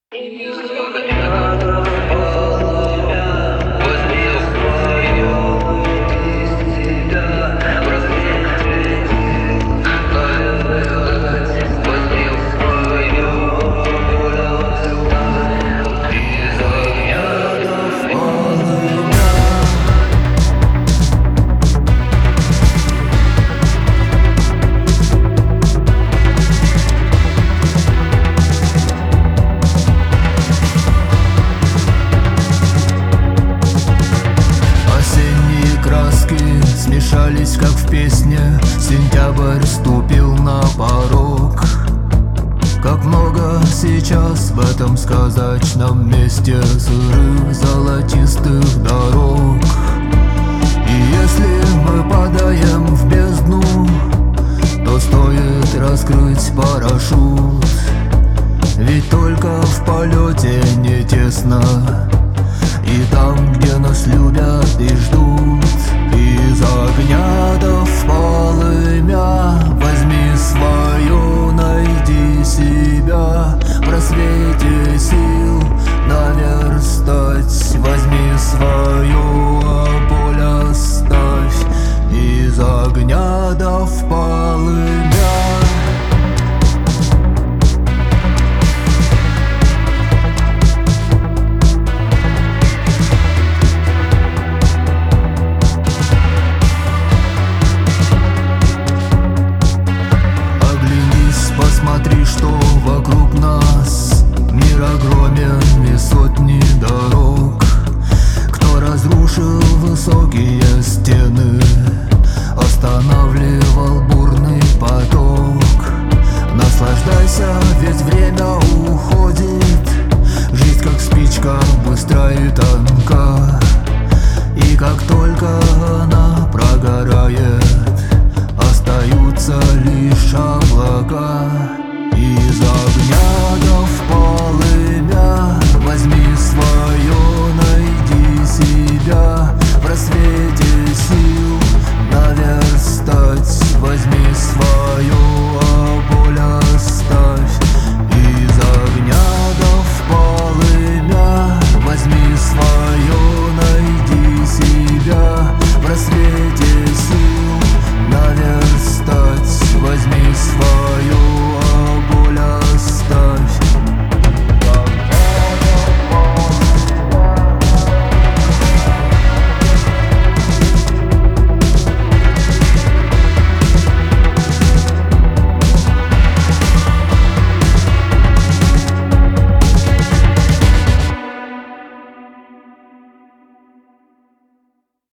Из огня полымя возьми свое, из себя просвети, возьми свое, из огня полымя. Смешались, как в песне, сентябрь ступил на порог. Как много сейчас в этом сказочном месте сырых золотистых дорог. И если мы падаем в бездну, то стоит раскрыть парашют. Ведь только в полете не тесно, и там, где нас любят и ждут. Из огня да в полымя возьми свое, найди себя, в просвете сил наверстать. Возьми свое, а боль оставь. Из огня да в полымя.